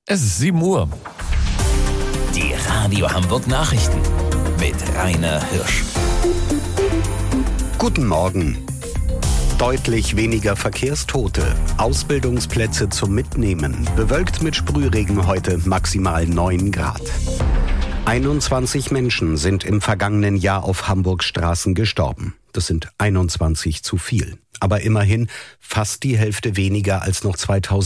Es ist 7 Uhr. Die Radio Hamburg Nachrichten mit Rainer Hirsch. Guten Morgen. Deutlich weniger Verkehrstote, Ausbildungsplätze zum Mitnehmen, bewölkt mit Sprühregen heute, maximal 9 Grad. 21 Menschen sind im vergangenen Jahr auf Hamburgs Straßen gestorben. Das sind 21 zu viel. Aber immerhin fast die Hälfte weniger als noch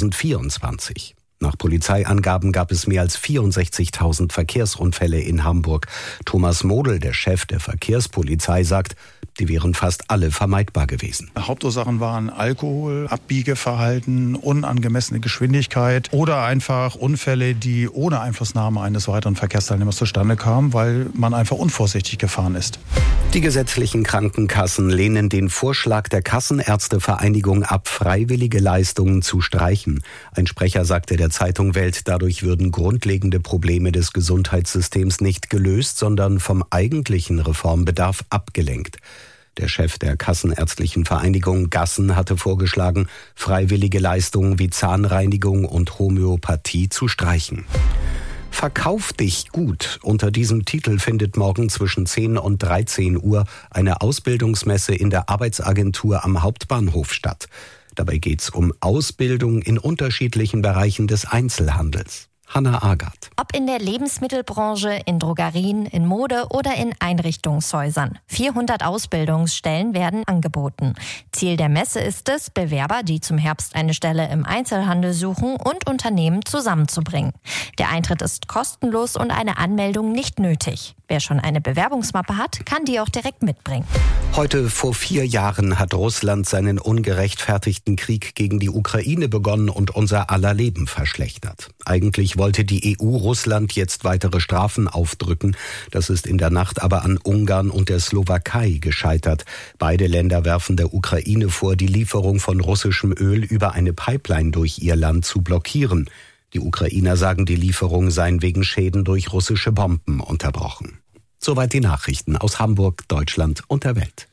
2024. Nach Polizeiangaben gab es mehr als 64.000 Verkehrsunfälle in Hamburg. Thomas Model, der Chef der Verkehrspolizei, sagt, die wären fast alle vermeidbar gewesen. Hauptursachen waren Alkohol, Abbiegeverhalten, unangemessene Geschwindigkeit oder einfach Unfälle, die ohne Einflussnahme eines weiteren Verkehrsteilnehmers zustande kamen, weil man einfach unvorsichtig gefahren ist. Die gesetzlichen Krankenkassen lehnen den Vorschlag der Kassenärztevereinigung ab, freiwillige Leistungen zu streichen. Ein Sprecher sagte der Zeitung Welt, dadurch würden grundlegende Probleme des Gesundheitssystems nicht gelöst, sondern vom eigentlichen Reformbedarf abgelenkt. Der Chef der Kassenärztlichen Vereinigung, Gassen, hatte vorgeschlagen, freiwillige Leistungen wie Zahnreinigung und Homöopathie zu streichen. Verkauf dich gut. Unter diesem Titel findet morgen zwischen 10 und 13 Uhr eine Ausbildungsmesse in der Arbeitsagentur am Hauptbahnhof statt. Dabei geht's um Ausbildung in unterschiedlichen Bereichen des Einzelhandels. Hanna Agard. Ob in der Lebensmittelbranche, in Drogerien, in Mode oder in Einrichtungshäusern. 400 Ausbildungsstellen werden angeboten. Ziel der Messe ist es, Bewerber, die zum Herbst eine Stelle im Einzelhandel suchen, und Unternehmen zusammenzubringen. Der Eintritt ist kostenlos und eine Anmeldung nicht nötig. Wer schon eine Bewerbungsmappe hat, kann die auch direkt mitbringen. Heute vor 4 Jahren hat Russland seinen ungerechtfertigten Krieg gegen die Ukraine begonnen und unser aller Leben verschlechtert. Eigentlich wollte die EU Russland jetzt weitere Strafen aufdrücken. Das ist in der Nacht aber an Ungarn und der Slowakei gescheitert. Beide Länder werfen der Ukraine vor, die Lieferung von russischem Öl über eine Pipeline durch ihr Land zu blockieren. Die Ukrainer sagen, die Lieferungen seien wegen Schäden durch russische Bomben unterbrochen. Soweit die Nachrichten aus Hamburg, Deutschland und der Welt.